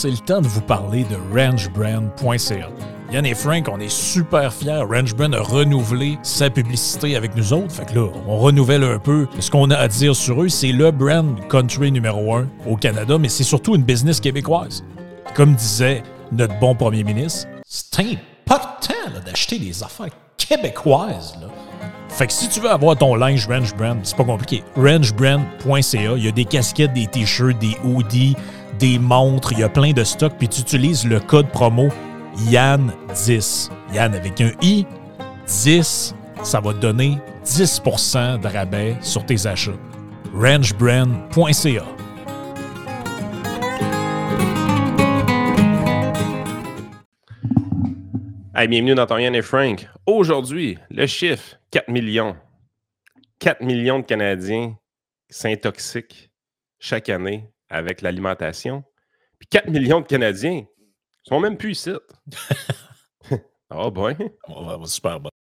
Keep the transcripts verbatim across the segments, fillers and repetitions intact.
c'est le temps de vous parler de ranch brand point c a. Yann et Frank, on est super fiers. Ranch Brand a renouvelé sa publicité avec nous autres. Fait que là, on renouvelle un peu ce qu'on a à dire sur eux. C'est le brand country numéro un au Canada, mais c'est surtout une business québécoise. Comme disait notre bon premier ministre, c'est pas le temps là, d'acheter des affaires québécoises. Là. Fait que si tu veux avoir ton linge Ranch Brand, c'est pas compliqué. ranch brand point c a, il y a des casquettes, des t-shirts, des hoodies, des montres, il y a plein de stocks, puis tu utilises le code promo Yann dix. Yann avec un I, dix, ça va te donner dix pour cent de rabais sur tes achats. ranch brand point c a. Hey, bienvenue dans ton Yann et Frank. Aujourd'hui, le chiffre, quatre millions. quatre millions de Canadiens s'intoxiquent chaque année avec l'alimentation. Puis quatre millions de Canadiens sont même plus ici. Ah, bon. Oh, super bon.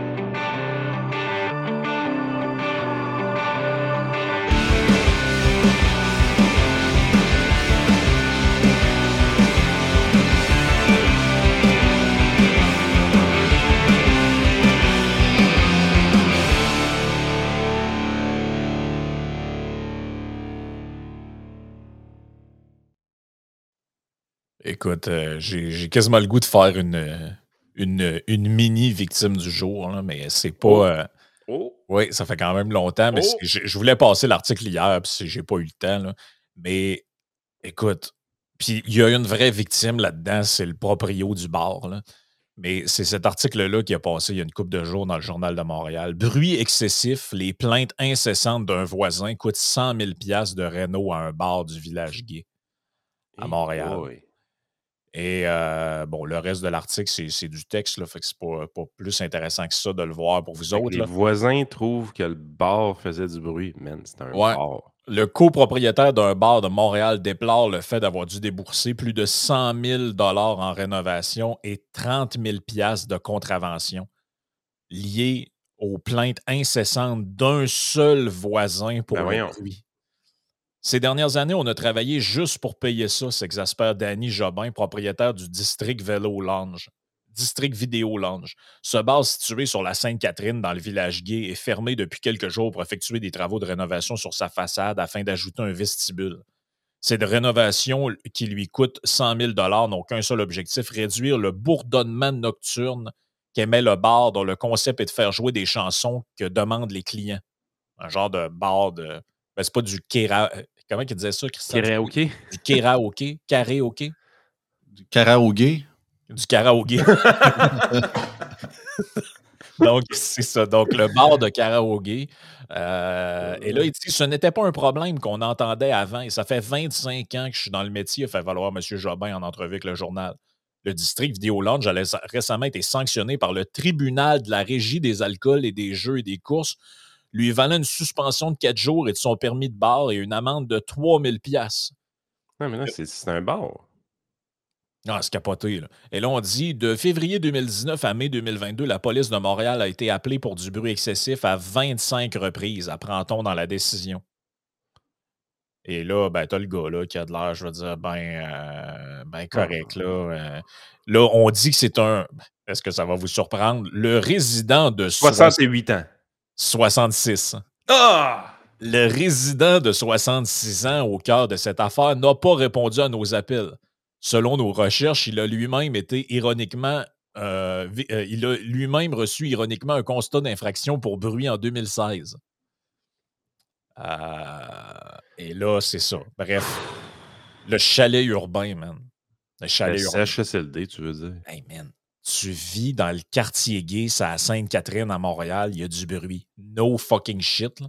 Écoute, euh, j'ai, j'ai quasiment le goût de faire une, une, une mini victime du jour, là, mais c'est pas... Oh. Euh, Oh. Oui, ça fait quand même longtemps, mais Oh. je, je voulais passer l'article hier, puis j'ai pas eu le temps. Là. Mais écoute, puis il y a une vraie victime là-dedans, c'est le proprio du bar. Là. Mais c'est cet article-là qui a passé il y a une couple de jours dans le Journal de Montréal. Bruit excessif, les plaintes incessantes d'un voisin coûtent cent mille dollars de réno à un bar du village gay à Montréal. Oh, oui. Et euh, bon, le reste de l'article, c'est, c'est du texte, là, fait que c'est pas, pas plus intéressant que ça de le voir pour vous Fait autres. que les Là. voisins trouvent que le bar faisait du bruit. Man, c'est un Ouais. bar. Le copropriétaire d'un bar de Montréal déplore le fait d'avoir dû débourser plus de cent mille dollars en rénovation et trente mille dollars de contravention liées aux plaintes incessantes d'un seul voisin pour Ben le voyons. bruit. Ces dernières années, on a travaillé juste pour payer ça, s'exaspère Danny Jobin, propriétaire du District Vélo Lounge. District Vidéo Lounge. Ce bar situé sur la Sainte-Catherine dans le village gay est fermé depuis quelques jours pour effectuer des travaux de rénovation sur sa façade afin d'ajouter un vestibule. Ces rénovations qui lui coûtent cent mille dollars n'ont qu'un seul objectif, réduire le bourdonnement nocturne qu'émet le bar dont le concept est de faire jouer des chansons que demandent les clients. Un genre de bar de... Ben, c'est pas du kéra... Comment il disait ça, Christian? Karaoké? Du karaoké? Karaoké? Du karaoké? Du karaoké. Donc, c'est ça. Donc, le bar de karaoké. Euh, et là, il dit ce n'était pas un problème qu'on entendait avant. Et ça fait vingt-cinq ans que je suis dans le métier. Il a fait valoir M. Jobin en entrevue avec le journal. Le district Vidéo Lounge a récemment été sanctionné par le tribunal de la régie des alcools et des jeux et des courses, lui valant une suspension de quatre jours et de son permis de bar et une amende de trois mille dollars. Non, mais là, c'est, c'est un bar. Ah, c'est capoté. Là. Et là, on dit, de février deux mille dix-neuf à mai deux mille vingt-deux, la police de Montréal a été appelée pour du bruit excessif à vingt-cinq reprises, apprend-on dans la décision. Et là, ben, t'as le gars là, qui a de l'air, je veux dire, ben, euh, ben correct. Là, euh, là, on dit que c'est un... Est-ce que ça va vous surprendre? Le résident de... soixante-huit ans. soixante-six. Ah! Le résident de soixante-six ans au cœur de cette affaire n'a pas répondu à nos appels. Selon nos recherches, il a lui-même été ironiquement... Euh, euh, il a lui-même reçu ironiquement un constat d'infraction pour bruit en deux mille seize. Euh, et là, c'est ça. Bref, le chalet urbain, man. Le chalet Le urbain. C H S L D, tu veux dire? Hey, man. Tu vis dans le quartier gay, c'est à Sainte-Catherine, à Montréal, il y a du bruit. No fucking shit, là.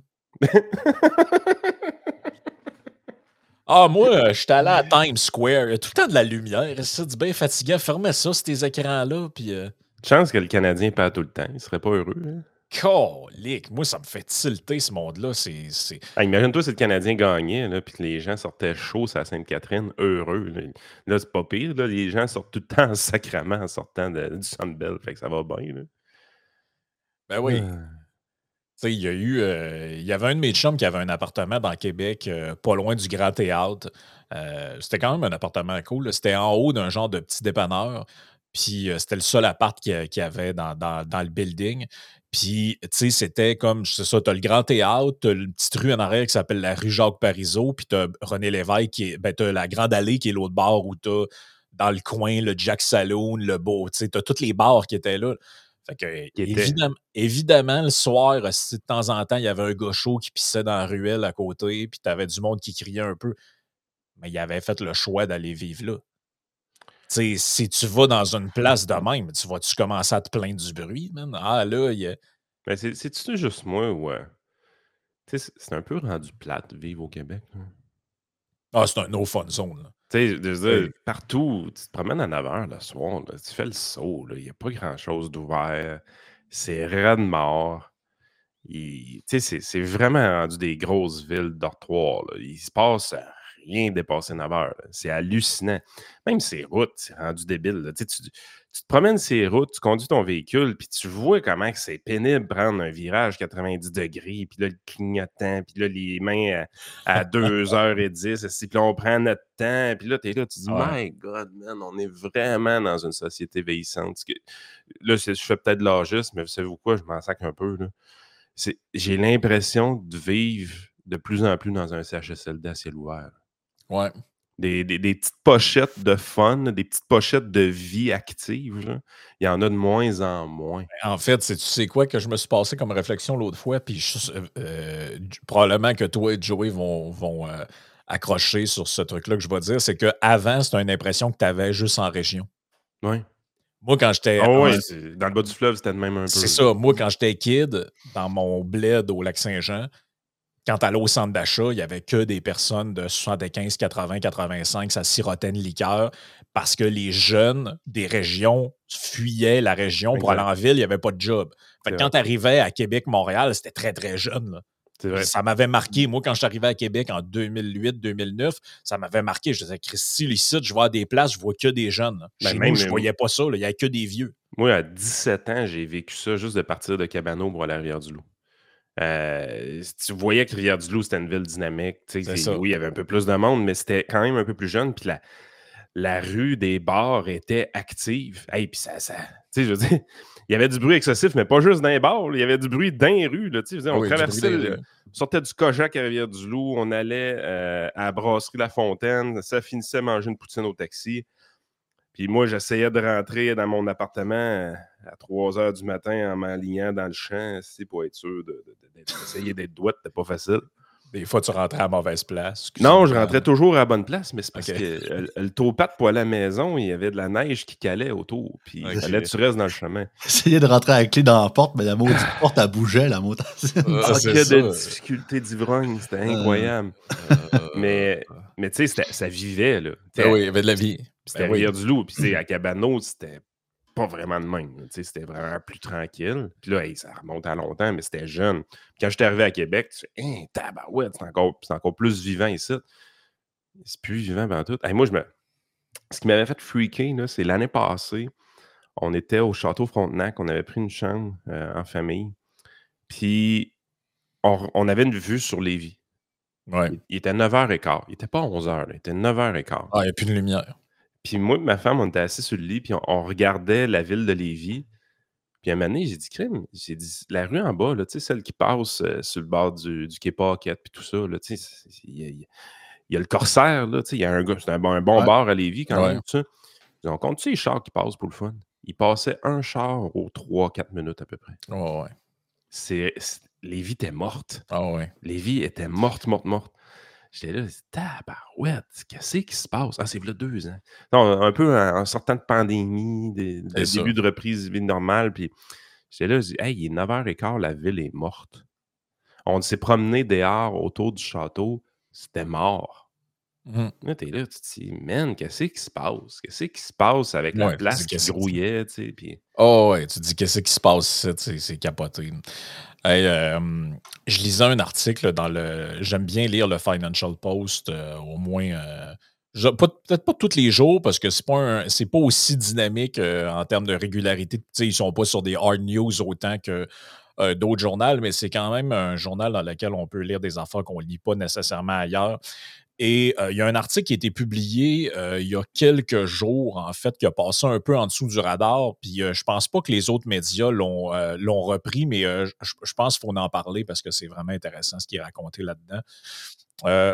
Ah, moi, j'étais allé à Times Square. Il y a tout le temps de la lumière. C'est bien fatigant. Fermez ça, ces écrans-là. Puis. Euh... Chance que le Canadien perd tout le temps. Il serait pas heureux. Hein? Colique. Moi, ça me fait tilter, ce monde-là. C'est, c'est... Ah, imagine-toi si le Canadien gagnait, puis que les gens sortaient chauds à Sainte-Catherine, heureux. Là, là c'est pas pire. Là. Les gens sortent tout le temps en sacrament en sortant de, du Sunbelt. Fait que ça va bien. Là. Ben oui. Ah. sais, il y a eu. euh, il y avait un de mes chums qui avait un appartement dans Québec, euh, pas loin du Grand Théâtre. Euh, c'était quand même un appartement cool, là. C'était en haut d'un genre de petit dépanneur. Puis euh, c'était le seul appart qu'il y a- qu'il y avait dans, dans- dans le building. Puis, tu sais, c'était comme, c'est ça, t'as le Grand Théâtre, t'as une petite rue en arrière qui s'appelle la rue Jacques-Parizeau, puis t'as René Lévesque, qui est, ben, t'as la Grande Allée qui est l'autre bord où t'as dans le coin le Jack Saloon, le Beau, tu sais, t'as tous les bars qui étaient là. Fait que, Qui était. évidemment, évidemment, le soir, si de temps en temps, il y avait un gars chaud qui pissait dans la ruelle à côté, puis t'avais du monde qui criait un peu. Mais il avait fait le choix d'aller vivre là. Tu sais, si tu vas dans une place de même, tu vas-tu commencer à te plaindre du bruit, man? Ah, là, il y a. Ben, c'est- c'est-tu juste moi ou. euh, tu sais, c'est c'est un peu rendu plate de vivre au Québec, là. Ah, c'est un no fun zone, là. Tu sais, je veux Oui. dire, partout, tu te promènes à neuf heures le soir, là, tu fais le saut, là, il n'y a pas grand-chose d'ouvert. C'est raide mort. Il- Tu sais, c'est c'est vraiment rendu des grosses villes dortoirs, là. Il se passe rien dépassé neuf heures, là. C'est hallucinant. Même ces routes, c'est rendu débile, là. Tu sais, tu, tu te promènes ces routes, tu conduis ton véhicule, puis tu vois comment que c'est pénible prendre un virage quatre-vingt-dix degrés, puis là, le clignotant, puis là, les mains à, à deux heures dix, puis là, on prend notre temps, puis là, t'es là, tu dis, Ouais. my God, man, on est vraiment dans une société vieillissante. Parce que- Là, c'est- je fais peut-être de l'âgisme, mais vous savez quoi, je m'en sac un peu, là. C'est- J'ai l'impression de vivre de plus en plus dans un C H S L D à ciel ouvert. Ouais. Des, des- des petites pochettes de fun, des petites pochettes de vie active, là. Il y en a de moins en moins. En fait, c'est tu sais quoi que je me suis passé comme réflexion l'autre fois, puis je- euh, euh, j- probablement que toi et Joey vont, vont euh, accrocher sur ce truc-là que je vais dire, c'est qu'avant, c'était une impression que tu avais juste en région. Oui. Moi, quand j'étais Ah en- oui, c'est- dans le bas du fleuve, c'était de même un c'est peu. ça, moi, quand j'étais kid, dans mon bled au Lac-Saint-Jean, quand t'allais au centre d'achat, il n'y avait que des personnes de soixante-quinze, quatre-vingts, quatre-vingt-cinq, ça sirotait une liqueur parce que les jeunes des régions fuyaient la région pour aller Exact. en ville, il n'y avait pas de job. Fait que C'est quand vrai. tu arrivais à Québec, Montréal, c'était très, très jeune, là. C'est Puis vrai. ça m'avait marqué. Moi, quand je suis arrivé à Québec en deux mille huit, deux mille neuf, ça m'avais marqué. Je disais, Christy, ici, je vois à des places, je vois que des jeunes, là. Ben, Chez même, nous, je euh, voyais pas ça, là. Il n'y avait que des vieux. Moi, à dix-sept ans, j'ai vécu ça juste de partir de Cabano pour aller à Rivière-du-Loup. Euh, tu voyais que Rivière-du-Loup, c'était une ville dynamique. Tu sais, C'est c'est- ça. oui, il y avait un peu plus de monde, mais c'était quand même un peu plus jeune. Puis la, la rue des bars était active. Hey, puis ça, ça, tu sais, je veux dire, il y avait du bruit excessif, mais pas juste dans les bars. Il y avait du bruit dans les rues, là, tu sais, je veux dire, Ah on oui, du bruit traversait, des le- rues. on sortait du Kojak à Rivière-du-Loup, on allait euh, à la brasserie La Fontaine, ça finissait à manger une poutine au taxi. Puis moi, j'essayais de rentrer dans mon appartement euh, à trois heures du matin en m'alignant dans le champ, c'est pour être sûr de- de- de- d'essayer d'être douette, c'était pas facile. Des fois, tu rentrais à mauvaise place. Non, je Excuse-moi. rentrais toujours à la bonne place, mais c'est parce Ok. que euh, le taupat pour aller à la maison, il y avait de la neige qui calait autour, puis il Ok. fallait que tu restes dans le chemin. Essayez de rentrer à la clé dans la porte, mais la maudite porte, elle bougeait, la maudite. Ah, c'est Manquait de ça. difficultés d'ivrogne, c'était Euh, incroyable. Euh, Mais, mais tu sais, c'était- ça vivait, là. Tu sais, Ben oui, il y avait de la vie. C'était Ben oui. Rivière-du-Loup. Puis, tu sais, à Cabano, c'était pas vraiment de même. là. Tu sais, c'était vraiment plus tranquille. Puis là, hey, ça remonte à longtemps, mais c'était jeune. Puis quand j'étais arrivé à Québec, tu fais, hein, tabarouette, c'est encore, c'est encore plus vivant ici. C'est plus vivant, ben tout. Hey, moi, je me. Ce qui m'avait fait freaker, là, c'est l'année passée, on était au Château Frontenac, on avait pris une chambre euh, en famille. Puis, on, on avait une vue sur Lévis. Ouais. Il, il était neuf heures quinze. Il était pas onze heures, là, il était neuf heures quinze. Ah, il n'y a plus de lumière. Puis moi et ma femme, on était assis sur le lit, puis on, on regardait la ville de Lévis. Puis à un moment donné, j'ai dit, crime, j'ai dit, la rue en bas, là, tu sais, celle qui passe euh, sur le bord du, du quai Paquette, puis tout ça, là, tu sais, c'est- c'est- il y, a- il y a- il y a le Corsaire, là, tu sais, il y a un, gars- c'est un, bon- un bon Ouais. bar à Lévis quand Ouais. même, tu sais. On compte-tu les chars qui passent pour le fun? Il passait un char aux trois quatre minutes à peu près. Oh, ouais. C'est, c'est- Lévis était morte. Ah, ouais. Lévis était morte, morte, morte. J'étais là, tabarouette, qu'est-ce qui se passe? Ah, c'est là deux ans. Non, un peu en, en sortant de pandémie, des, de C'est ça. début de reprise de vie normale. Puis j'étais là, je dis, hey, il est neuf heures quinze, la ville est morte. On s'est promené dehors autour du château, c'était mort. Mhm. Là, t'es là, tu te dis, man, qu'est-ce qui se passe? Qu'est-ce qui se passe avec Ouais, la tu place dis, qui qu'est-ce qui- grouillait, tu sais? Puis Oh, ouais. Tu te dis, qu'est-ce qui se passe ici? C'est, c'est capoté. Hey, euh, je lisais un article dans le. J'aime bien lire le Financial Post, euh, au moins. euh, je- pas- peut-être pas tous les jours, parce que c'est pas un- c'est pas aussi dynamique euh, en termes de régularité. Tu sais, ils sont pas sur des hard news autant que euh, d'autres journaux, mais c'est quand même un journal dans lequel on peut lire des affaires qu'on ne lit pas nécessairement ailleurs. Et euh, il y a un article qui a été publié euh, il y a quelques jours, en fait, qui a passé un peu en dessous du radar. Puis euh, je pense pas que les autres médias l'ont, euh, l'ont repris, mais euh, je, je pense qu'il faut en parler parce que c'est vraiment intéressant ce qui est raconté là-dedans. Euh,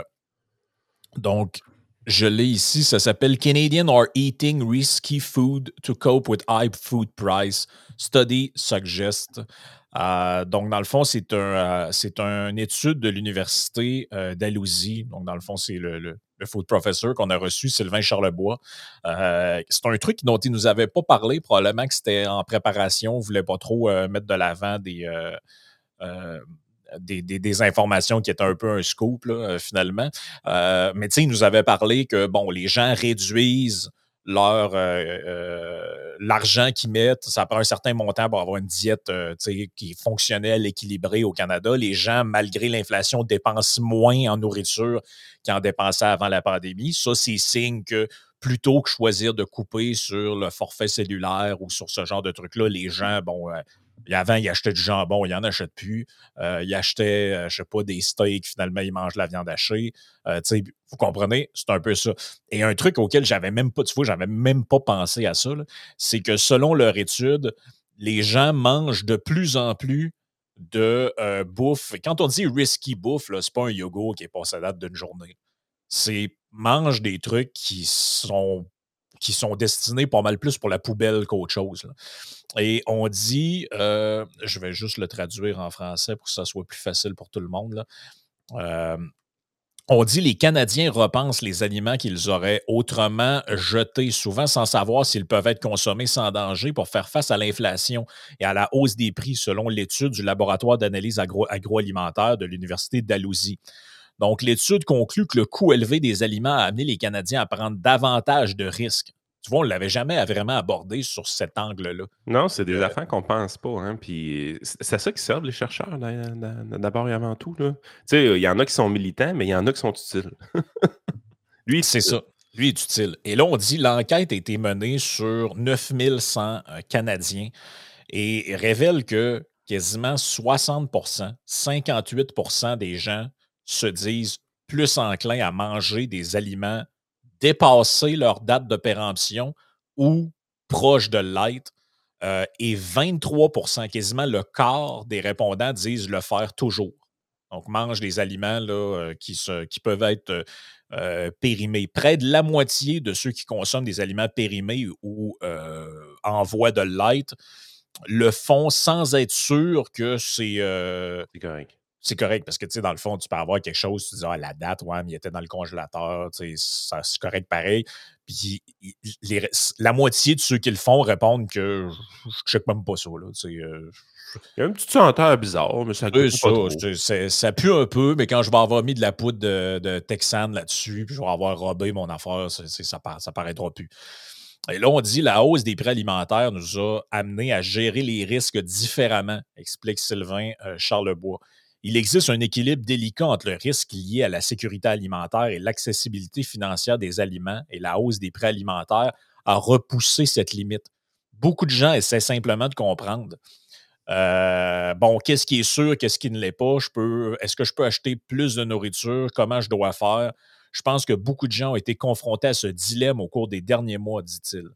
donc, je l'ai ici, ça s'appelle Canadians are eating risky food to cope with high food price. Study suggests. Euh, donc, dans le fond, c'est un, euh, c'est une étude de l'Université euh, d'Alousie. Donc, dans le fond, c'est le, le, le food professor qu'on a reçu, Sylvain Charlebois. Euh, c'est un truc dont il ne nous avait pas parlé, probablement que c'était en préparation. On ne voulait pas trop euh, mettre de l'avant des. Euh, euh, Des, des, des informations qui étaient un peu un scoop, là, finalement. Euh, mais tu sais, il nous avait parlé que, bon, les gens réduisent leur euh, euh, l'argent qu'ils mettent. Ça prend un certain montant pour avoir une diète euh, qui est fonctionnelle, équilibrée au Canada. Les gens, malgré l'inflation, dépensent moins en nourriture qu'ils en dépensaient avant la pandémie. Ça, c'est signe que plutôt que choisir de couper sur le forfait cellulaire ou sur ce genre de trucs-là, les gens, bon... Euh, Avant, ils achetaient du jambon, ils n'en achètent plus. Euh, ils achetaient, euh, je ne sais pas, des steaks, finalement, ils mangent de la viande hachée. Euh, vous comprenez? C'est un peu ça. Et un truc auquel j'avais même pas, tu vois, j'avais même pas pensé à ça, là, c'est que selon leur étude, les gens mangent de plus en plus de euh, bouffe. Quand on dit risky bouffe, ce n'est pas un yogourt qui est passé à date d'une journée. C'est mange des trucs qui sont qui sont destinés pas mal plus pour la poubelle qu'autre chose. Là. Et on dit, euh, je vais juste le traduire en français pour que ça soit plus facile pour tout le monde. Là. Euh, on dit les Canadiens repensent les aliments qu'ils auraient autrement jetés, souvent sans savoir s'ils peuvent être consommés sans danger pour faire face à l'inflation et à la hausse des prix, selon l'étude du laboratoire d'analyse agro- agroalimentaire de l'Université d'Alousie. Donc, l'étude conclut que le coût élevé des aliments a amené les Canadiens à prendre davantage de risques. Tu vois, on ne l'avait jamais vraiment abordé sur cet angle-là. Non, c'est des Euh, affaires qu'on pense pas. Hein, puis c'est à ça qu'ils servent, les chercheurs, d'abord et avant tout. Tu sais, il y en a qui sont militants, mais il y en a qui sont utiles. Lui, c'est ça. Lui est utile. Et là, on dit l'enquête a été menée sur neuf mille cent euh, Canadiens et révèle que quasiment soixante pour cent, cinquante-huit pour cent des gens se disent plus enclins à manger des aliments dépassés leur date de péremption ou proches de l'être. Euh, et vingt-trois pour cent, quasiment le quart des répondants disent le faire toujours. Donc, mange des aliments là, euh, qui, se, qui peuvent être euh, euh, périmés. Près de la moitié de ceux qui consomment des aliments périmés ou euh, en voie de l'être le font sans être sûr que c'est... Euh, c'est correct. C'est correct parce que, tu sais, dans le fond, tu peux avoir quelque chose, tu dis, ah, la date, ouais, mais il était dans le congélateur, tu sais, ça, c'est correct pareil. Puis les, la moitié de ceux qui le font répondent que je ne check même pas ça, là, tu sais. Euh, il y a une petite senteur bizarre, mais ça goûte pas trop. C'est, ça pue un peu, mais quand je vais avoir mis de la poudre de, de Texan là-dessus, puis je vais avoir robé mon affaire, c'est, c'est, ça, ça paraîtra plus. Et là, on dit la hausse des prix alimentaires nous a amené à gérer les risques différemment, explique Sylvain euh, Charlebois. Il existe un équilibre délicat entre le risque lié à la sécurité alimentaire et l'accessibilité financière des aliments, et la hausse des prix alimentaires a repoussé cette limite. Beaucoup de gens essaient simplement de comprendre. Euh, bon, qu'est-ce qui est sûr, qu'est-ce qui ne l'est pas? Je peux, est-ce que je peux acheter plus de nourriture? Comment je dois faire? Je pense que beaucoup de gens ont été confrontés à ce dilemme au cours des derniers mois, dit-il.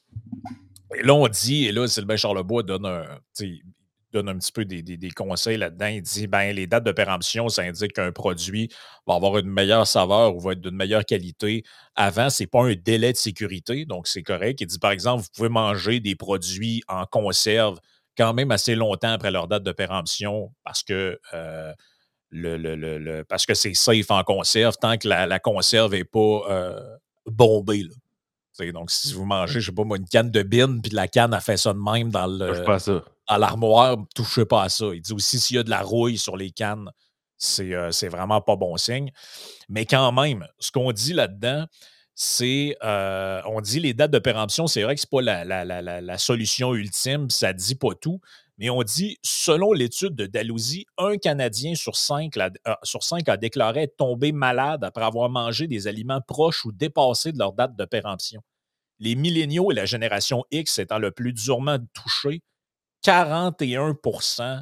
Et là, on dit, et là, Sylvain Charlebois donne un, donne un petit peu des, des, des conseils là-dedans. Il dit, ben, les dates de péremption, ça indique qu'un produit va avoir une meilleure saveur ou va être d'une meilleure qualité. Avant, ce n'est pas un délai de sécurité, donc c'est correct. Il dit, par exemple, vous pouvez manger des produits en conserve quand même assez longtemps après leur date de péremption parce que... Euh, Le, le, le, le, parce que c'est safe en conserve tant que la, la conserve n'est pas euh, bombée. Là. Donc, si vous mangez, je sais pas moi, une canne de bine, puis la canne a fait ça de même dans, le, pas ça. dans l'armoire, touchez pas à ça. Il dit aussi, s'il y a de la rouille sur les cannes, c'est, euh, c'est vraiment pas bon signe. Mais quand même, ce qu'on dit là-dedans, c'est, euh, on dit les dates de péremption, c'est vrai que c'est pas la, la, la, la, la solution ultime, ça dit pas tout. Mais on dit, selon l'étude de Dalhousie, un Canadien sur cinq, la, euh, sur cinq a déclaré être tombé malade après avoir mangé des aliments proches ou dépassés de leur date de péremption. Les milléniaux et la génération X étant le plus durement touchés, quarante et un pour cent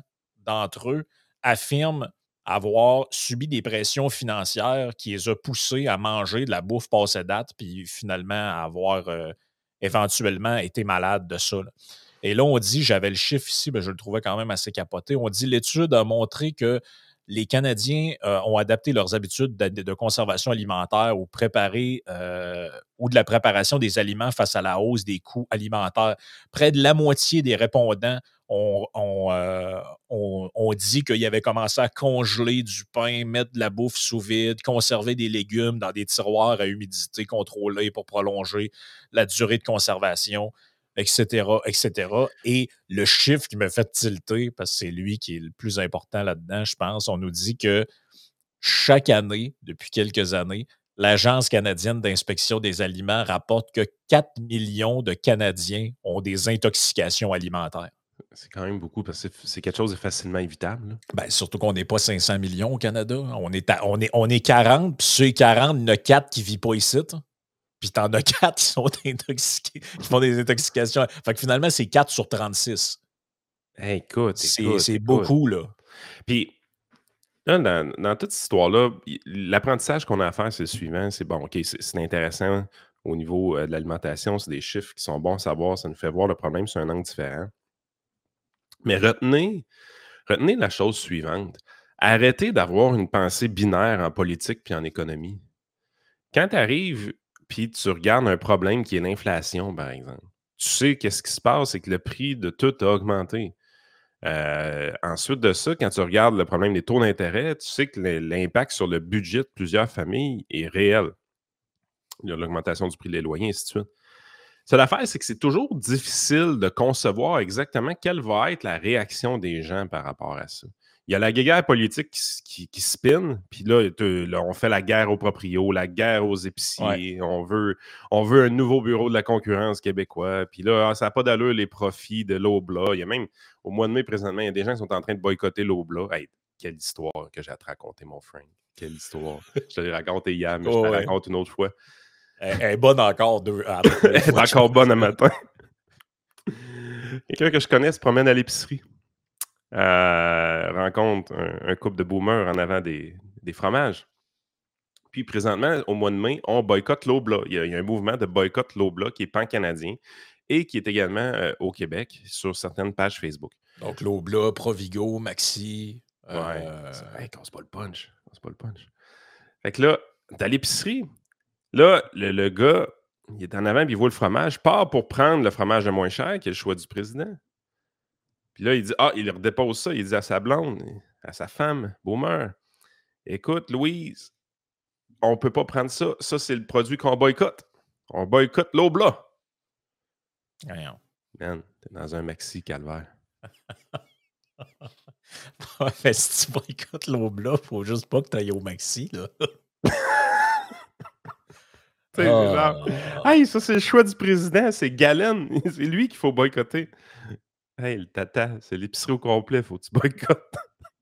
d'entre eux affirment avoir subi des pressions financières qui les a poussés à manger de la bouffe passée date, puis finalement à avoir euh, éventuellement été malade de ça. Là. Et là, on dit, j'avais le chiffre ici, ben, je le trouvais quand même assez capoté, on dit l'étude a montré que les Canadiens euh, ont adapté leurs habitudes de, de conservation alimentaire ou préparé euh, ou de la préparation des aliments face à la hausse des coûts alimentaires. Près de la moitié des répondants ont, ont, euh, ont, ont dit qu'ils avaient commencé à congeler du pain, mettre de la bouffe sous vide, conserver des légumes dans des tiroirs à humidité contrôlée pour prolonger la durée de conservation, et cetera, et cetera. Et le chiffre qui me fait tilter, parce que c'est lui qui est le plus important là-dedans, je pense, on nous dit que chaque année, depuis quelques années, l'Agence canadienne d'inspection des aliments rapporte que quatre millions de Canadiens ont des intoxications alimentaires. C'est quand même beaucoup parce que c'est quelque chose de facilement évitable. Ben, surtout qu'on n'est pas cinq cents millions au Canada. On est, à, on est, on est quarante, puis sur les quarante, il y en a quatre qui ne vivent pas ici. Puis t'en as quatre qui sont intoxiqués, qui font des intoxications. Fait que finalement, c'est quatre sur trente-six. Hey, écoute, c'est, écoute, c'est écoute. beaucoup, là. Puis, là, dans, dans toute cette histoire-là, l'apprentissage qu'on a à faire, c'est le suivant. C'est bon, OK, c'est, c'est intéressant au niveau euh, de l'alimentation. C'est des chiffres qui sont bons à savoir. Ça nous fait voir le problème sur un angle différent. Mais retenez, retenez la chose suivante. Arrêtez d'avoir une pensée binaire en politique puis en économie. Quand tu arrives puis tu regardes un problème qui est l'inflation, par exemple, tu sais qu'est-ce qui se passe, c'est que le prix de tout a augmenté. Euh, ensuite de ça, quand tu regardes le problème des taux d'intérêt, tu sais que l'impact sur le budget de plusieurs familles est réel. Il y a l'augmentation du prix des loyers, et ainsi de suite. Seule affaire, c'est que c'est toujours difficile de concevoir exactement quelle va être la réaction des gens par rapport à ça. Il y a la guerre politique qui, qui, qui spin, puis là, là, on fait la guerre aux proprios, la guerre aux épiciers, ouais. on, veut, on veut un nouveau bureau de la concurrence québécois, puis là, ça n'a pas d'allure les profits de l'Obla. Il y a même, au mois de mai, présentement, il y a des gens qui sont en train de boycotter l'Obla. Hey, quelle histoire que j'ai à te raconter, mon Frank. Quelle histoire. Je te l'ai raconté hier, mais oh, je te la ouais. raconte une autre fois. Elle est bonne encore. Deux, ah, Elle est encore bonne à matin. Quelqu'un que je connais se promène à l'épicerie. Euh, rencontre un, un couple de boomers en avant des, des fromages. Puis présentement, au mois de mai, on boycotte l'Obla. Il y a, il y a un mouvement de boycott l'Obla qui est pan-canadien et qui est également euh, au Québec sur certaines pages Facebook. Donc l'Obla, Provigo, Maxi. Ouais. Euh... Hey, casse pas le punch. Casse pas le punch. Fait que là, dans l'épicerie, là, le, le gars, il est en avant, puis il voit le fromage, part pour prendre le fromage le moins cher, qui est le choix du président. Puis là, il dit, ah, il redépose ça, il dit à sa blonde, à sa femme, boomer, écoute, Louise, on ne peut pas prendre ça. Ça, c'est le produit qu'on boycotte. On boycotte l'Obla. Rien. Man, t'es dans un maxi calvaire. Ouais, si tu boycottes l'Obla, faut juste pas que tu ailles au maxi, là. Oh. Genre, hey, ça, c'est le choix du président, c'est Galen. C'est lui qu'il faut boycotter. Hey, le tata, c'est l'épicerie au complet, faut que tu boycottes.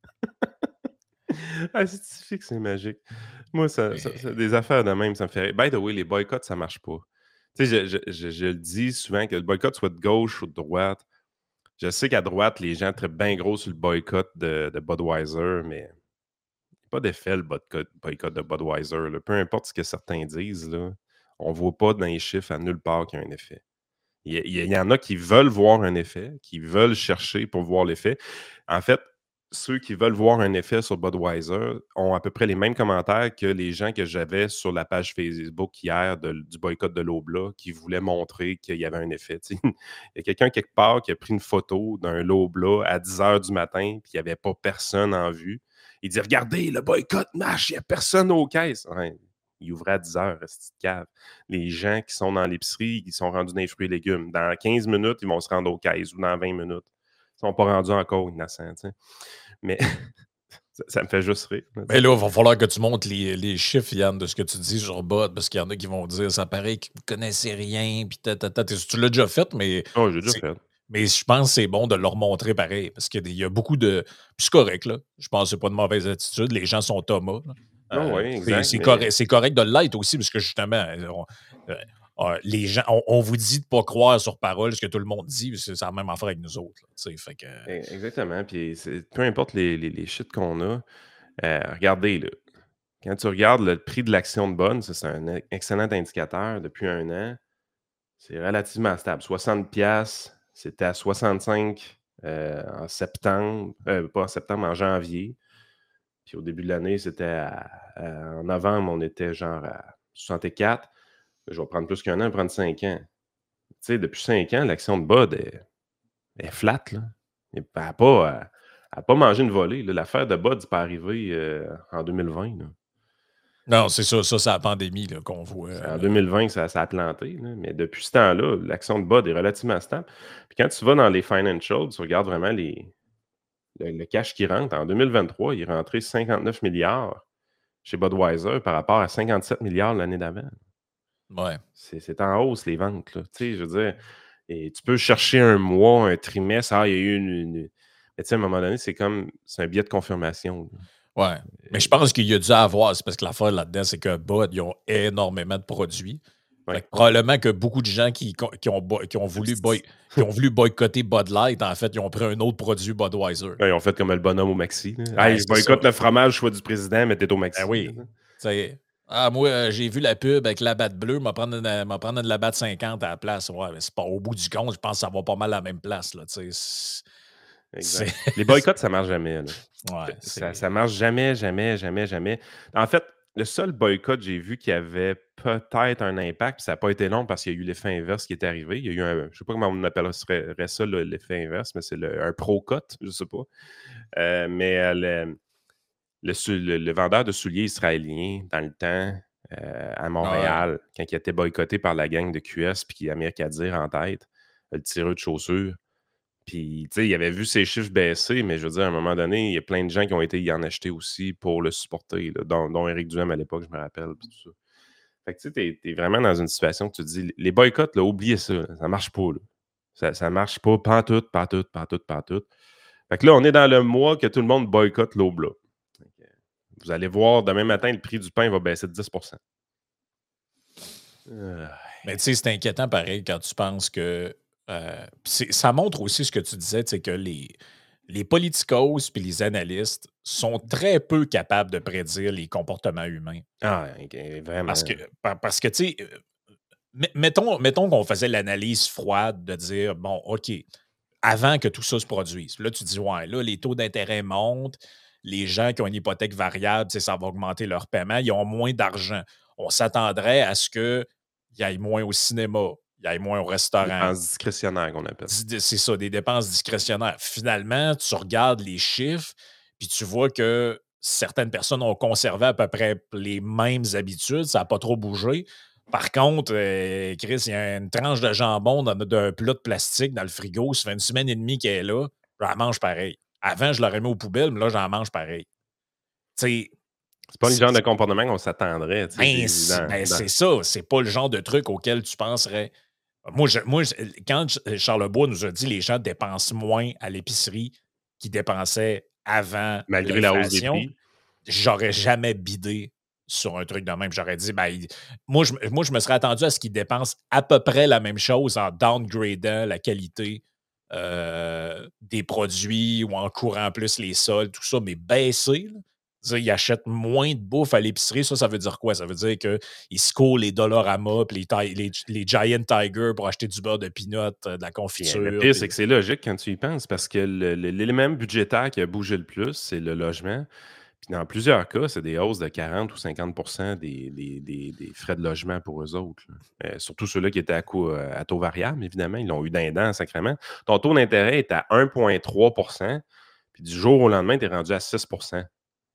Ah, c'est que c'est magique. Moi, ça, ça, ça, des affaires de même, ça me fait. By the way, les boycotts, ça marche pas. Tu sais, je, je, je, je le dis souvent que le boycott soit de gauche ou de droite. Je sais qu'à droite, les gens traitent bien gros sur le boycott de, de Budweiser, mais il n'y a pas d'effet le boycott, boycott de Budweiser. Là. Peu importe ce que certains disent, là, on ne voit pas dans les chiffres à nulle part qu'il y a un effet. Il y, il y en a qui veulent voir un effet, qui veulent chercher pour voir l'effet. En fait, ceux qui veulent voir un effet sur Budweiser ont à peu près les mêmes commentaires que les gens que j'avais sur la page Facebook hier de, du boycott de l'Obla qui voulaient montrer qu'il y avait un effet. T'sais. Il y a quelqu'un quelque part qui a pris une photo d'un l'Obla à dix heures du matin puis il n'y avait pas personne en vue. Il dit « Regardez, le boycott marche, il n'y a personne aux caisses. Ouais. » Il ouvrait à dix heures, cette cave. Les gens qui sont dans l'épicerie, qui sont rendus dans les fruits et légumes, dans quinze minutes, ils vont se rendre aux caisses ou dans vingt minutes. Ils ne sont pas rendus encore innocents. T'sais. Mais ça, ça me fait juste rire. Mais là, il va falloir que tu montes les, les chiffres, Yann, de ce que tu dis sur Bud, parce qu'il y en a qui vont dire ça paraît qu'ils ne connaissaient rien, puis ta, ta, ta. Tu l'as déjà fait, mais. Oh, j'ai déjà fait. Mais je pense que c'est bon de leur montrer pareil, parce qu'il y a beaucoup de. Puis c'est correct, là. Je pense que c'est pas de mauvaise attitude. Les gens sont Thomas. Euh, oh, oui, exact. C'est, c'est, mais... correct, c'est correct de l'être aussi, parce que justement, on, euh, les gens, on, on vous dit de ne pas croire sur parole ce que tout le monde dit, c'est la même affaire avec nous autres. Là, fait que... Exactement. Puis peu importe les, les, les shit qu'on a, euh, regardez, là, quand tu regardes le prix de l'action de bonne, ça, c'est un excellent indicateur depuis un an. C'est relativement stable. soixante piastres, c'était à soixante-cinq euh, en septembre, euh, pas en septembre, en janvier. Puis au début de l'année, c'était à, à, en novembre, on était genre à soixante-quatre. Je vais prendre plus qu'un an, prendre cinq ans. Tu sais, depuis cinq ans, l'action de B O D est, est flat, là. Elle n'a pas, pas mangé une volée. Là. L'affaire de B O D, c'est pas arrivé euh, en deux mille vingt. Là. Non, c'est ça, ça, c'est la pandémie là, qu'on voit. C'est en deux mille vingt que ça, ça a planté. Là. Mais depuis ce temps-là, l'action de B O D est relativement stable. Puis quand tu vas dans les financials, tu regardes vraiment les, le, le cash qui rentre. En deux mille vingt-trois, il est rentré cinquante-neuf milliards chez Budweiser par rapport à cinquante-sept milliards l'année d'avant. Ouais. C'est, c'est en hausse, les ventes. Là. Tu sais, je veux dire, et tu peux chercher un mois, un trimestre. Ah, il y a eu une... une... Mais tu sais, à un moment donné, c'est comme... C'est un biais de confirmation. Là. Ouais. Mais je pense qu'il y a dû avoir, c'est parce que l'affaire là-dedans, c'est que B O D, ils ont énormément de produits. Ouais. Fait que probablement que beaucoup de gens qui, qui, ont, qui, ont voulu boy, qui ont voulu boycotter Bud Light, en fait, ils ont pris un autre produit Budweiser. Ouais, ils ont fait comme le bonhomme au Maxi. Ouais, hey, je boycotte ça. Le fromage, choix du président, mais t'es au Maxi. Ben oui. Ah, moi, euh, j'ai vu la pub avec la batte bleue, m'a prendre une, m'a prendre une la batte cinquante à la place. Ouais, mais c'est pas au bout du compte, je pense que ça va pas mal à la même place. Là, exact. Les boycotts, ça marche jamais. Là. Ouais, ça, ça marche jamais, jamais, jamais, jamais. En fait, le seul boycott que j'ai vu qui avait peut-être un impact, puis ça n'a pas été long parce qu'il y a eu l'effet inverse qui est arrivé. Il y a eu un, je ne sais pas comment on appellerait ça, là, l'effet inverse, mais c'est le, un pro-cut, je ne sais pas. Euh, mais euh, le, le, le, le vendeur de souliers israélien, dans le temps, euh, à Montréal, ouais. quand il a été boycotté par la gang de Q S, puis qui a Amir Kadir en tête, le tireur de chaussures. Puis, tu sais, il avait vu ses chiffres baisser, mais je veux dire, à un moment donné, il y a plein de gens qui ont été y en acheter aussi pour le supporter, là, dont, dont Éric Duhem à l'époque, je me rappelle, puis tout ça. Fait que tu sais, t'es, t'es vraiment dans une situation que tu te dis, les boycotts, là, oubliez ça, là, ça marche pas, là. Ça, ça marche pas, pantoute, pantoute, pantoute, pantoute. Fait que là, on est dans le mois que tout le monde boycotte l'Oblat. Vous allez voir, demain matin, le prix du pain va baisser de dix pour cent. Euh... Mais tu sais, c'est inquiétant pareil quand tu penses que Euh, ça montre aussi ce que tu disais, c'est que les, les politicos et les analystes sont très peu capables de prédire les comportements humains. Ah, okay, vraiment. Parce que, parce que tu sais, mettons, mettons qu'on faisait l'analyse froide de dire, bon, OK, avant que tout ça se produise, là, tu dis, ouais, là, les taux d'intérêt montent, les gens qui ont une hypothèque variable, ça va augmenter leur paiement, ils ont moins d'argent. On s'attendrait à ce qu'il y ait moins au cinéma, il y a moins au restaurant. Des dépenses discrétionnaires qu'on appelle. C'est ça, des dépenses discrétionnaires. Finalement, tu regardes les chiffres, puis tu vois que certaines personnes ont conservé à peu près les mêmes habitudes, ça n'a pas trop bougé. Par contre, euh, Chris, il y a une tranche de jambon dans d'un plat de plastique dans le frigo, ça fait une semaine et demie qu'elle est là, j'en mange pareil. Avant, je l'aurais mis aux poubelles, mais là, j'en mange pareil. Tu sais, c'est pas le genre de comportement qu'on s'attendrait. Ben, c'est, ben, c'est ça, c'est pas le genre de truc auquel tu penserais. Moi, je, moi, quand Charlebois nous a dit que les gens dépensent moins à l'épicerie qu'ils dépensaient avant malgré la hausse des prix, j'aurais jamais bidé sur un truc de même. J'aurais dit, ben, moi, je, moi, je me serais attendu à ce qu'ils dépensent à peu près la même chose en downgradant la qualité euh, des produits ou en courant plus les soldes, tout ça, mais baisser, là. Ils achètent moins de bouffe à l'épicerie. Ça, ça veut dire quoi? Ça veut dire qu'ils se courent les Dollarama et les, les, les Giant Tiger pour acheter du beurre de peanut, de la confiture. Le pire, c'est que c'est logique quand tu y penses parce que le, le, l'élément budgétaire qui a bougé le plus, c'est le logement. Puis dans plusieurs cas, c'est des hausses de quarante ou cinquante pour cent des, des, des, des frais de logement pour eux autres. Euh, surtout ceux-là qui étaient à, coût, à taux variable, évidemment. Ils l'ont eu d'un dent sacrément. Ton taux d'intérêt est à un virgule trois pour cent. Puis du jour au lendemain, tu es rendu à six pour cent.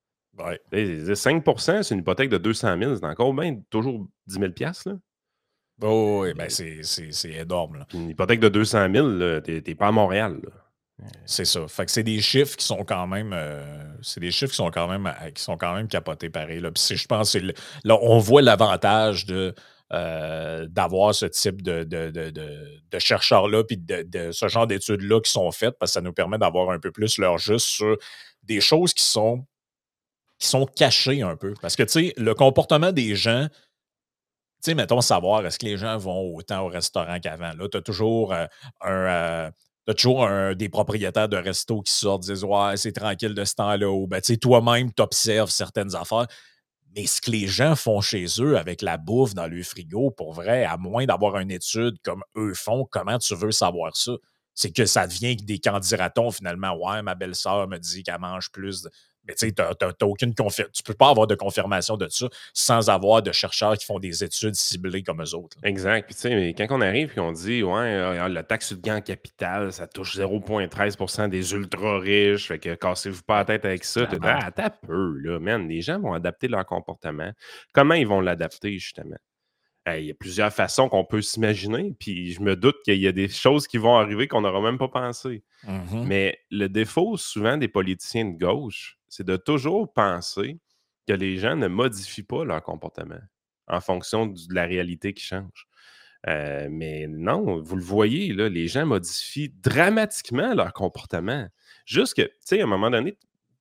Ouais. cinq pour cent, c'est une hypothèque de deux cent mille. C'est encore bien toujours dix mille dollars. Là. Oh, oui, ben c'est, c'est, c'est énorme. Là. Puis une hypothèque de deux cent mille, tu n'es pas à Montréal. Là. C'est ça. Fait que c'est des chiffres qui sont quand même euh, c'est des chiffres qui sont quand même qui sont quand même capotés pareil. Là. Puis je pense que le, là, on voit l'avantage de euh, d'avoir ce type de, de, de, de, de chercheurs-là puis de, de ce genre d'études-là qui sont faites parce que ça nous permet d'avoir un peu plus leur juste sur des choses qui sont qui sont cachés un peu. Parce que, tu sais, le comportement des gens, tu tu sais, mettons, savoir est-ce que les gens vont autant au restaurant qu'avant. Là, tu as toujours euh, un. euh, T'as toujours un- des propriétaires de restos qui sortent, disent ouais, c'est tranquille de ce temps-là. Ou ben, tu sais, toi-même, tu observes certaines affaires. Mais ce que les gens font chez eux avec la bouffe dans le frigo, pour vrai, à moins d'avoir une étude comme eux font, comment tu veux savoir ça? C'est que ça devient des candidatons finalement. Ouais, ma belle-sœur me dit qu'elle mange plus. de- Mais tu sais, t'as- t'as- t'as aucune confirmation. Tu peux pas avoir de confirmation de ça sans avoir de chercheurs qui font des études ciblées comme eux autres. Là. Exact. Puis, tu sais, mais quand on arrive et on dit, ouais, euh, la taxe sur le gain en capital, ça touche zéro virgule treize pour cent des ultra riches, fait que cassez-vous pas la tête avec ça. C'est la Tu dis, merde. ah, t'as peu, là, man. Les gens vont adapter leur comportement. Comment ils vont l'adapter, justement? Euh, Il y a plusieurs façons qu'on peut s'imaginer, puis je me doute qu'il y a des choses qui vont arriver qu'on n'aura même pas pensé. Mhm. Mais le défaut, souvent, des politiciens de gauche, c'est de toujours penser que les gens ne modifient pas leur comportement en fonction du- de la réalité qui change. Euh, mais non, vous le voyez, là, les gens modifient dramatiquement leur comportement. Juste que, tu sais, à un moment donné,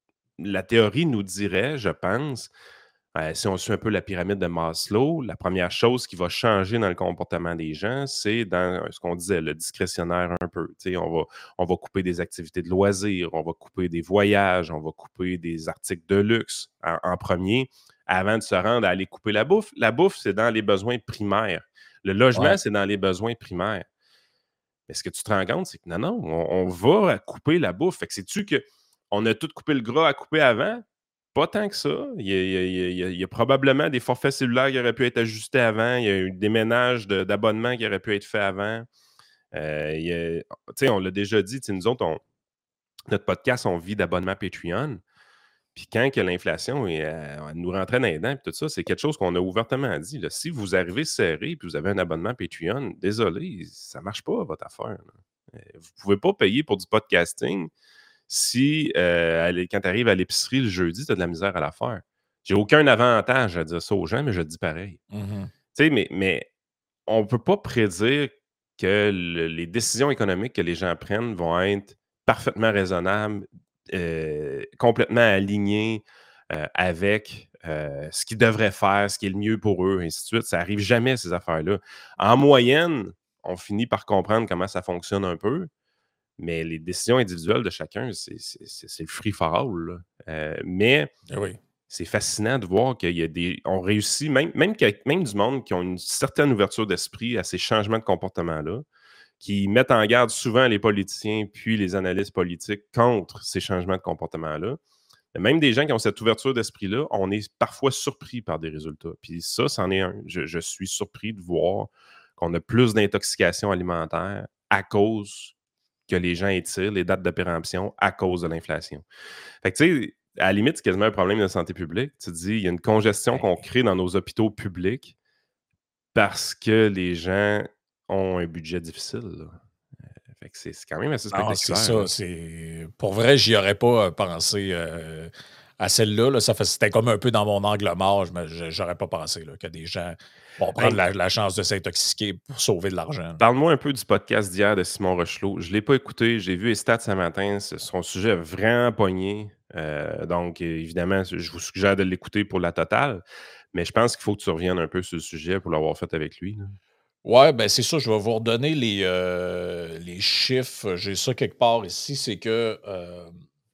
la théorie nous dirait, je pense, euh, si on suit un peu la pyramide de Maslow, la première chose qui va changer dans le comportement des gens, c'est dans euh, ce qu'on disait, le discrétionnaire un peu. Tu sais, on va, on va couper des activités de loisirs, on va couper des voyages, on va couper des articles de luxe en, en premier, avant de se rendre à aller couper la bouffe. La bouffe, c'est dans les besoins primaires. Le logement, Ouais. c'est dans les besoins primaires. Mais ce que tu te rends compte, c'est que non, non, on, on va couper la bouffe. Fait que sais-tu qu'on a tout coupé le gras à couper avant? Pas tant que ça. Il y a, il y a- il y a- il y a probablement des forfaits cellulaires qui auraient pu être ajustés avant. Il y a eu des ménages de- d'abonnement qui auraient pu être faits avant. Euh, il y a- tu sais, on l'a déjà dit, tu sais, nous autres, on- notre podcast, on vit d'abonnement Patreon. Puis quand que l'inflation est, euh, elle nous rentrait dans les dents, puis tout ça, c'est quelque chose qu'on a ouvertement dit. Là. Si vous arrivez serré et vous avez un abonnement Patreon, désolé, ça ne marche pas, votre affaire. Là. Euh, Vous ne pouvez pas payer pour du podcasting si, euh, aller- quand tu arrives à l'épicerie le jeudi, tu as de la misère à la faire. J'ai aucun avantage à dire ça aux gens, mais je le dis pareil. Mhm. Tu sais, mais, mais on ne peut pas prédire que le- les décisions économiques que les gens prennent vont être parfaitement raisonnables, euh, complètement alignées euh, avec euh, ce qu'ils devraient faire, ce qui est le mieux pour eux, et ainsi de suite. Ça n'arrive jamais, ces affaires-là. En moyenne, on finit par comprendre comment ça fonctionne un peu, mais les décisions individuelles de chacun, c'est c'est- c'est- c'est le free for all. Là. Euh, mais Eh oui. c'est fascinant de voir qu'il y a des. On réussit, même, même, que- même du monde qui ont une certaine ouverture d'esprit à ces changements de comportement-là, qui mettent en garde souvent les politiciens puis les analystes politiques contre ces changements de comportement-là. Mais même des gens qui ont cette ouverture d'esprit-là, on est parfois surpris par des résultats. Puis ça, c'en est un. Je, je suis surpris de voir qu'on a plus d'intoxication alimentaire à cause que les gens étirent les dates de péremption à cause de l'inflation. Fait que, tu sais, à la limite, c'est quasiment un problème de santé publique. Tu te dis, il y a une congestion Ben, qu'on crée dans nos hôpitaux publics parce que les gens ont un budget difficile. Là. Fait que c'est c'est quand même assez non, c'est spectaculaire. ça. Là. C'est... Pour vrai, j'y aurais pas euh, pensé euh, à celle-là. Là. Ça fait... C'était comme un peu dans mon angle mort. Je me- je- J'aurais pas pensé là, que des gens vont prendre Hey, la, la chance de s'intoxiquer pour sauver de l'argent. Là. parle-moi un peu du podcast d'hier de Simon Rochelot. Je ne l'ai pas écouté. J'ai vu les stats ce matin. C'est- Son sujet a vraiment pogné. Euh, donc, évidemment, je vous suggère de l'écouter pour la totale. Mais je pense qu'il faut que tu reviennes un peu sur le sujet pour l'avoir fait avec lui. Là. Ouais, ben c'est ça. Je vais vous redonner les, euh, les chiffres. J'ai ça quelque part ici. C'est que euh,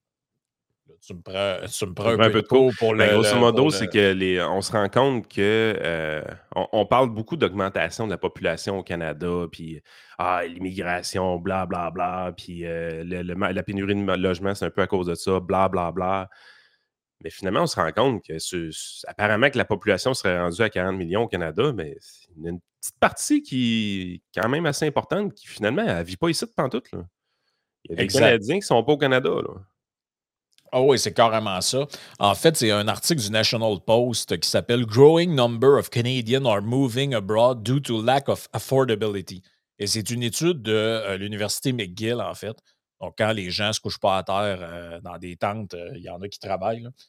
là, tu me prends, tu me prends Ça un prend un peu peu de de cours. cours pour Ben, le, grosso le- pour modo, c'est le. que les, on se rend compte que euh, on, on parle beaucoup d'augmentation de la population au Canada, puis ah, l'immigration, bla bla bla, puis euh, le- le ma- la pénurie de ma- logement, c'est un peu à cause de ça, bla bla bla. Mais finalement, on se rend compte que ce- ce- apparemment que la population serait rendue à quarante millions au Canada, mais il y a une petite partie qui est quand même assez importante qui finalement ne vit pas ici de pantoute, là. Il y a des Exact. Canadiens qui ne sont pas au Canada. Là. Ah oui, c'est carrément ça. En fait, c'est un article du National Post qui s'appelle Growing number of Canadians are moving abroad due to lack of affordability. Et c'est une étude de euh, l'Université McGill, en fait. Donc, quand les gens se couchent pas à terre euh, dans des tentes, euh, il y en a qui travaillent. Là.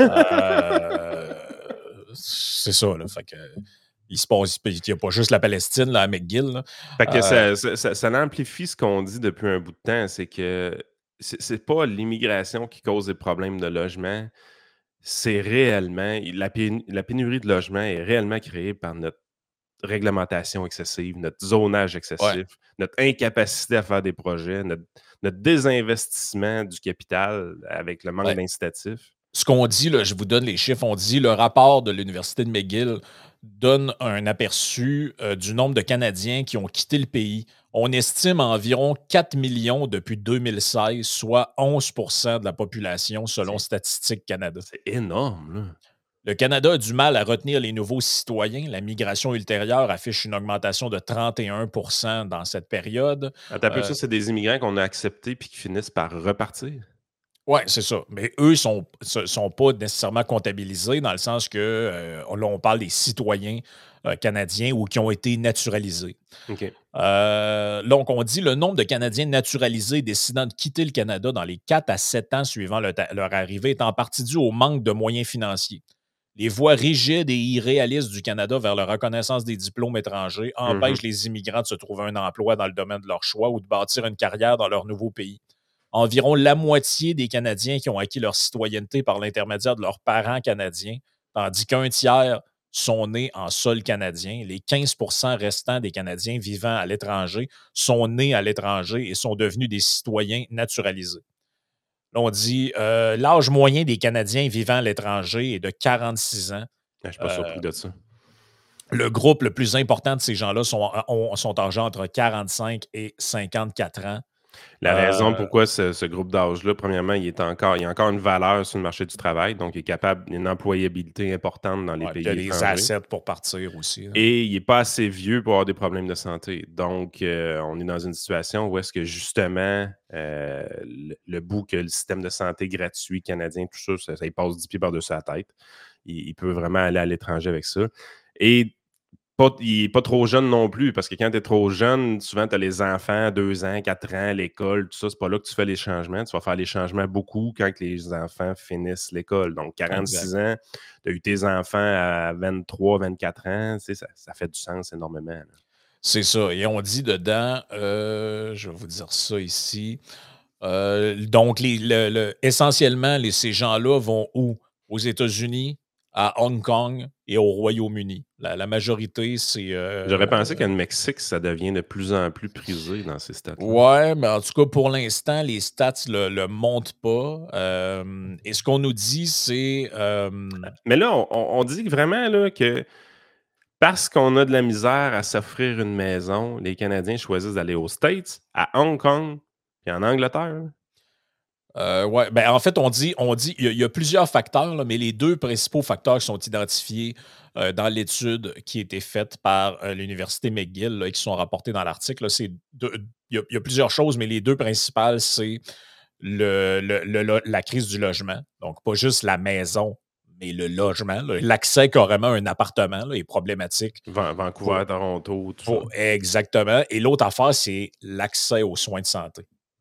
Euh, c'est ça, là. Fait que, il se passe, il n'y a pas juste la Palestine là, à McGill. Là. Fait que Euh, ça, ça, ça- ça amplifie ce qu'on dit depuis un bout de temps, c'est que c'est c'est pas l'immigration qui cause des problèmes de logement, c'est réellement, la, pén- la pénurie de logement est réellement créée par notre réglementation excessive, notre zonage excessif, Ouais. notre incapacité à faire des projets, notre, notre désinvestissement du capital avec le manque Ouais. d'incitatifs. Ce qu'on dit, là, je vous donne les chiffres, on dit le rapport de l'Université de McGill donne un aperçu euh, du nombre de Canadiens qui ont quitté le pays. On estime environ quatre millions depuis deux mille seize, soit onze pour cent de la population selon C'est- Statistique Canada. C'est énorme, là. Le Canada a du mal à retenir les nouveaux citoyens. La migration ultérieure affiche une augmentation de trente et un pour cent dans cette période. Attends un peu, Euh, ça, c'est des immigrants qu'on a acceptés puis qui finissent par repartir. Oui, c'est ça. Mais eux ne sont, se- sont pas nécessairement comptabilisés dans le sens que euh, là, on parle des citoyens euh, canadiens ou qui ont été naturalisés. OK. Euh, donc, on dit le nombre de Canadiens naturalisés décidant de quitter le Canada dans les quatre à sept ans suivant le ta- leur arrivée est en partie dû au manque de moyens financiers. Les voies rigides et irréalistes du Canada vers la reconnaissance des diplômes étrangers empêchent les immigrants de se trouver un emploi dans le domaine de leur choix ou de bâtir une carrière dans leur nouveau pays. Environ la moitié des Canadiens qui ont acquis leur citoyenneté par l'intermédiaire de leurs parents canadiens, tandis qu'un tiers sont nés en sol canadien. Les quinze pour cent restants des Canadiens vivant à l'étranger sont nés à l'étranger et sont devenus des citoyens naturalisés. Là, on dit euh, l'âge moyen des Canadiens vivant à l'étranger est de quarante-six ans. Ah, je ne suis pas Euh, surpris de ça. Le groupe le plus important de ces gens-là sont, ont- sont âgés entre quarante-cinq et cinquante-quatre ans. La raison Euh, pourquoi ce, ce groupe d'âge-là, premièrement, il est encore, il y a encore une valeur sur le marché du travail, donc il est capable d'une employabilité importante dans les ouais, pays il y a des étrangers. assets pour partir aussi. Là. Et il n'est pas assez vieux pour avoir des problèmes de santé. Donc, euh, on est dans une situation où est-ce que justement, euh, le, le bout que le système de santé gratuit canadien, tout ça, ça, ça y passe dix pieds par-dessus la tête. Il, il peut vraiment aller à l'étranger avec ça. Et pas, il n'est pas trop jeune non plus, parce que quand tu es trop jeune, souvent tu as les enfants, deux ans, quatre ans, l'école, tout ça, c'est pas là que tu fais les changements. Tu vas faire les changements beaucoup quand que les enfants finissent l'école. Donc, quarante-six ans, tu as eu tes enfants à vingt-trois, vingt-quatre ans, tu sais, ça, ça fait du sens énormément. Là. C'est ça. Et on dit dedans, euh, je vais vous dire ça ici. Euh, donc, les, le- le- essentiellement, les, ces gens-là vont où? Aux États-Unis, à Hong Kong et au Royaume-Uni. La, la majorité, c'est. euh, J'aurais pensé qu'au Mexique, ça devient de plus en plus prisé dans ces stats-là. Ouais, mais en tout cas, pour l'instant, les stats ne le, le montrent pas. Euh, et ce qu'on nous dit, c'est. euh, Mais là, on, on dit vraiment là, que parce qu'on a de la misère à s'offrir une maison, les Canadiens choisissent d'aller aux States, à Hong Kong et en Angleterre. Là. Euh, ouais, ben en fait, on dit, on dit, il y, a- il y a plusieurs facteurs, là, mais les deux principaux facteurs qui sont identifiés euh, dans l'étude qui a été faite par euh, l'Université McGill là, et qui sont rapportés dans l'article, là, c'est deux- il y, a, il y a plusieurs choses, mais les deux principales, c'est le, le- le- lo- la crise du logement. Donc, pas juste la maison, mais le logement. là. L'accès carrément à un appartement là, est problématique. Van- Vancouver, Pour- Toronto, tout pour- ça. exactement. Et l'autre affaire, c'est l'accès aux soins de santé.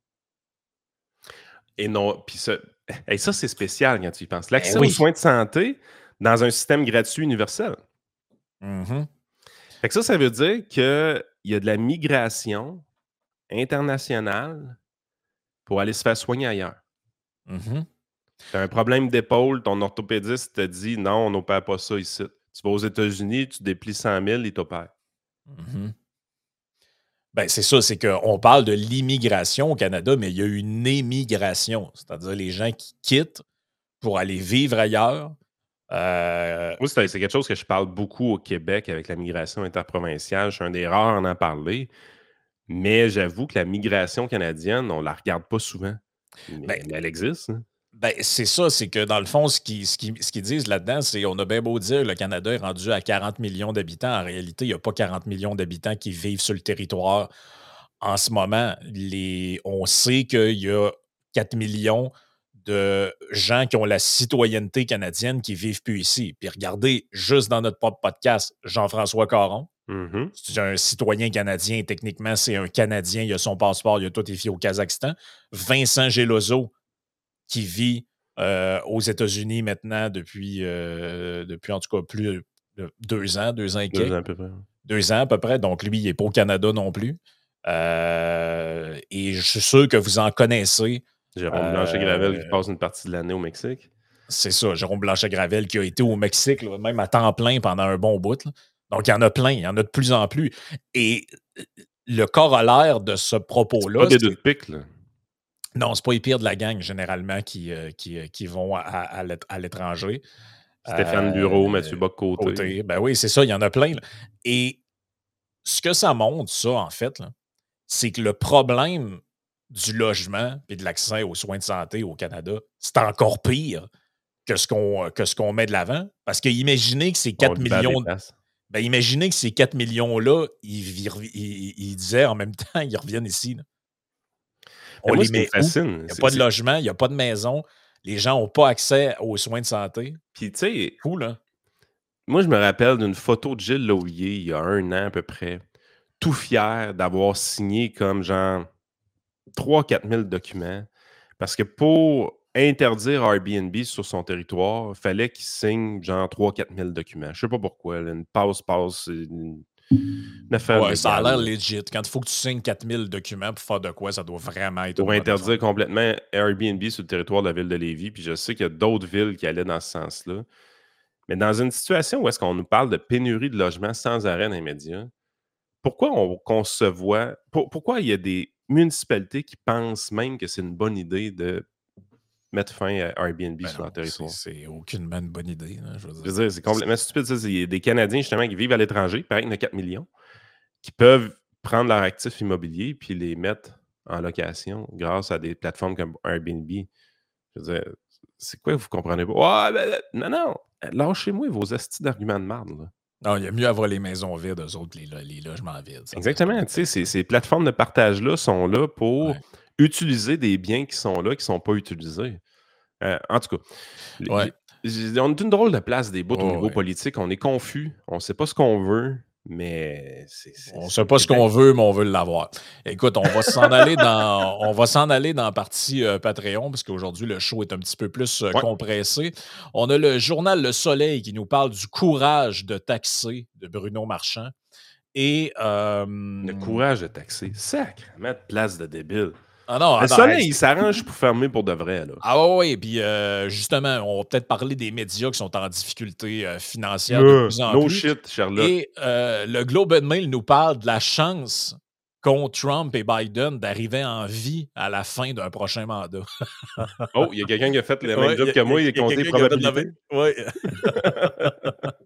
Et non, puis ça, hey, ça c'est spécial quand tu y penses. L'accès oui. aux soins de santé dans un système gratuit universel. Mhm. Fait que ça, ça veut dire qu'il y a de la migration internationale pour aller se faire soigner ailleurs. Mhm. Tu as un problème d'épaule, ton orthopédiste te dit non, on n'opère pas ça ici. Tu vas aux États-Unis, tu déplies cent mille, ils t'opèrent. Mhm. Ben, c'est ça, c'est qu'on parle de l'immigration au Canada, mais il y a une émigration, c'est-à-dire les gens qui quittent pour aller vivre ailleurs. Euh, Moi, c'est c'est quelque chose que je parle beaucoup au Québec avec la migration interprovinciale. Je suis un des rares à en parler. Mais j'avoue que la migration canadienne, on ne la regarde pas souvent. Mais, Ben, mais elle existe. Hein. ben, c'est ça, c'est que dans le fond, ce qu'ils ce qui, ce qu'ils disent là-dedans, c'est on a bien beau dire que le Canada est rendu à quarante millions d'habitants. En réalité, il n'y a pas quarante millions d'habitants qui vivent sur le territoire en ce moment. Les, on sait qu'il y a quatre millions de gens qui ont la citoyenneté canadienne qui ne vivent plus ici. Puis regardez, juste dans notre propre podcast, Jean-François Caron, Mm-hmm. c'est un citoyen canadien. Techniquement, c'est un Canadien. Il a son passeport, il a tout est au Kazakhstan. Vincent Gelozo, qui vit euh, aux États-Unis maintenant depuis, euh, depuis en tout cas plus de deux ans, deux ans et quelques. Deux ans à peu près. Deux ans à peu près. Donc, lui, il n'est pas au Canada non plus. Euh, et je suis sûr que vous en connaissez. Jérôme Euh, Blanchet-Gravel qui passe une partie de l'année au Mexique. C'est ça, Jérôme Blanchet-Gravel qui a été au Mexique, là, même à temps plein pendant un bon bout. là. Donc, il y en a plein, il y en a de plus en plus. Et le corollaire de ce propos-là... C'est pas des deux de pique, là. Non, c'est pas les pires de la gang, généralement, qui, euh, qui, euh, qui vont à, à, à l'étranger. Stéphane euh, Bureau, Mathieu Bock-Côté. Côté. Ben oui, c'est ça, il y en a plein. Là. Et ce que ça montre, ça, en fait, là, c'est que le problème du logement et de l'accès aux soins de santé au Canada, c'est encore pire que ce qu'on que ce qu'on met de l'avant. Parce que imaginez que ces quatre millions... Ben, imaginez que ces quatre millions-là, ils, ils, ils, ils disaient en même temps, ils reviennent ici. Là. On moi, les met où? Il n'y a pas de logement, il n'y a pas de maison. Les gens n'ont pas accès aux soins de santé. Puis, tu sais, cool, hein? Moi, je me rappelle d'une photo de Gilles Laulier, il y a un an à peu près, tout fier d'avoir signé comme genre trois à quatre mille documents. Parce que pour interdire Airbnb sur son territoire, il fallait qu'il signe genre trois à quatre mille documents. Je sais pas pourquoi. Là, une passe-passe, une, une affaire ouais, légale. Ça a l'air legit. Quand il faut que tu signes quatre mille documents pour faire de quoi, ça doit vraiment être... Pour interdire complètement Airbnb sur le territoire de la ville de Lévis. Puis je sais qu'il y a d'autres villes qui allaient dans ce sens-là. Mais dans une situation où est-ce qu'on nous parle de pénurie de logements sans arrêt dans les médias, pourquoi on concevoit... Pour, pourquoi il y a des municipalités qui pensent même que c'est une bonne idée de mettre fin à Airbnb ben sur non, leur territoire? C'est aucunement une bonne idée. Là, je veux dire, je veux dire c'est complètement stupide. Ça. Il y a des Canadiens, justement, qui vivent à l'étranger, pareil, il y en a quatre millions, qui peuvent prendre leur actif immobilier puis les mettre en location grâce à des plateformes comme Airbnb. Je veux dire, c'est quoi, vous comprenez pas? Oh, ben, non, non! Lâchez-moi vos astis d'arguments de marde. Là. Non, il y a mieux avoir les maisons vides, eux autres, les, les logements vides. Exactement. Tu sais, ces, ces plateformes de partage-là sont là pour ouais. utiliser des biens qui sont là, qui ne sont pas utilisés. Euh, en tout cas, ouais. on est une drôle de place des bouts oh, au niveau ouais. politique. On est confus. On ne sait pas ce qu'on veut. Mais c'est, c'est, on ne sait pas ce qu'on veut, mais on veut l'avoir. Écoute, on va s'en aller dans on va s'en aller dans la partie euh, Patreon, parce qu'aujourd'hui, le show est un petit peu plus euh, ouais. compressé. On a le journal Le Soleil qui nous parle du courage de taxer de Bruno Marchand. Et euh, le courage de taxer. Sacrément de place de débile. Ah non, le attends, Soleil, hey, il s'arrange pour fermer pour de vrai. Là. Ah oui, oui. Puis euh, justement, on va peut-être parler des médias qui sont en difficulté euh, financière euh, de plus en no plus. shit, Charlotte. Et euh, le Globe and Mail nous parle de la chance qu'ont Trump et Biden d'arriver en vie à la fin d'un prochain mandat. Oh, il y a quelqu'un qui a fait le même ouais, job que moi, il a compté probabilité. Oui.